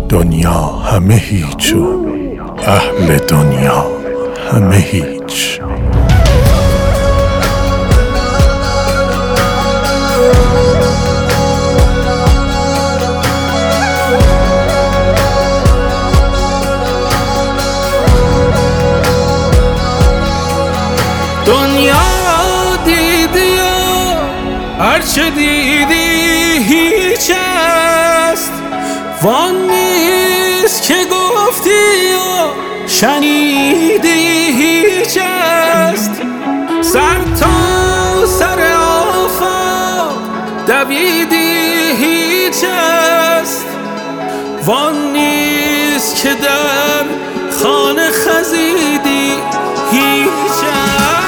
دنیا همه هیچ و اهل دنیا همه هیچ. دنیا دیدی و هرچه دیدی هیچ است، وان نیست که گفتی و شنیدی هیچ است. سر تا سر آفاق دویدی هیچ است، وان نیست که در خانه خزیدی هیچ است.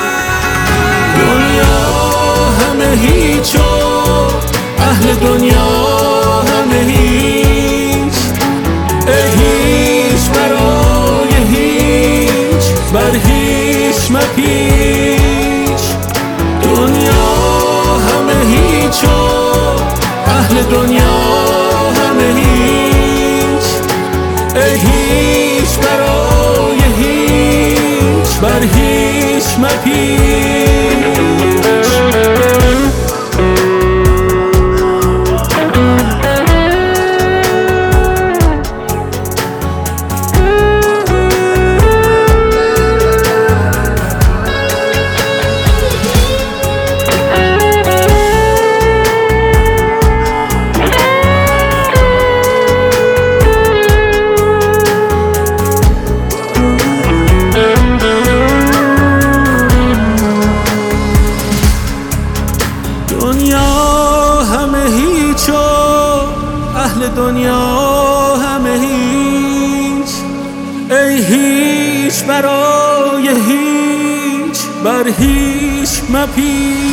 هیچ و اهل دنیا همه هیچ، هیچ برای هیچ بر هیچ مپیچ. دنیا همه هیچ و اهل دنیا همه هیچ، هیچ برای هیچ بر هیچ مپیچ. دنیا همه هیچ و اهل دنیا همه هیچ، ای هیچ برای هیچ بر هیچ مپیچ.